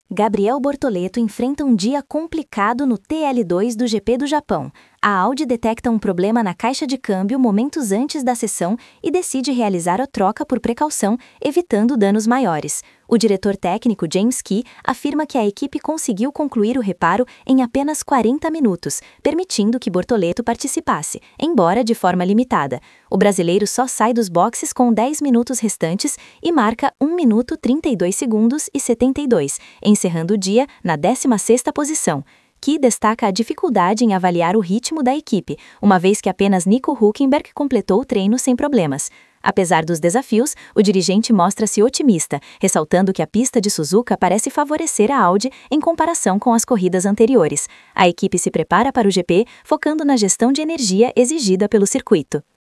Gabriel Bortoleto enfrenta um dia complicado no TL2 do GP do Japão. A Audi detecta um problema na caixa de câmbio momentos antes da sessão e decide realizar a troca por precaução, evitando danos maiores. O diretor técnico James Key afirma que a equipe conseguiu concluir o reparo em apenas 40 minutos, permitindo que Bortoleto participasse, embora de forma limitada. O brasileiro só sai dos boxes com 10 minutos restantes e marca 1 minuto 32 segundos e 72, encerrando o dia na 16ª posição. Key destaca a dificuldade em avaliar o ritmo da equipe, uma vez que apenas Nico Hülkenberg completou o treino sem problemas. Apesar dos desafios, o dirigente mostra-se otimista, ressaltando que a pista de Suzuka parece favorecer a Audi em comparação com as corridas anteriores. A equipe se prepara para o GP, focando na gestão de energia exigida pelo circuito.